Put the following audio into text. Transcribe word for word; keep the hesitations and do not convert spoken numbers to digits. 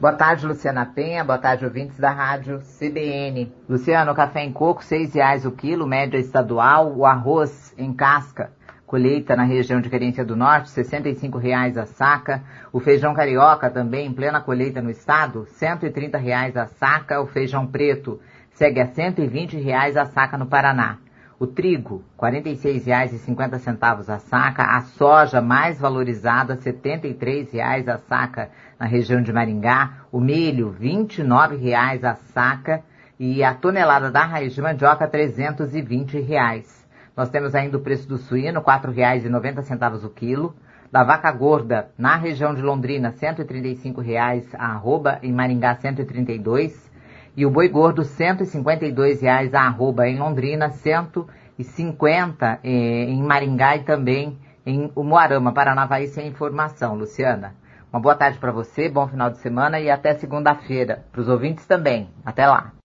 Boa tarde, Luciana Penha. Boa tarde, ouvintes da rádio C B N. Luciano, o café em coco, seis reais o quilo, média estadual. O arroz em casca, colheita na região de Querência do Norte, sessenta e cinco reais a saca. O feijão carioca, também em plena colheita no estado, cento e trinta reais a saca. O feijão preto segue a cento e vinte reais a saca no Paraná. O trigo, quarenta e seis reais e cinquenta centavos a saca. A soja mais valorizada, setenta e três reais a saca na região de Maringá. O milho, vinte e nove reais a saca. E a tonelada da raiz de mandioca, trezentos e vinte reais. Nós temos ainda o preço do suíno, quatro reais e noventa centavos o quilo. Da vaca gorda, na região de Londrina, cento e trinta e cinco reais a arroba. Em Maringá, cento e trinta e dois. E o boi gordo, cento e cinquenta e dois reais a arroba em Londrina, cento e cinquenta eh, em Maringá e também em Umuarama, Paranavaí, sem informação. Luciana, uma boa tarde para você, bom final de semana e até segunda-feira. Para os ouvintes também. Até lá.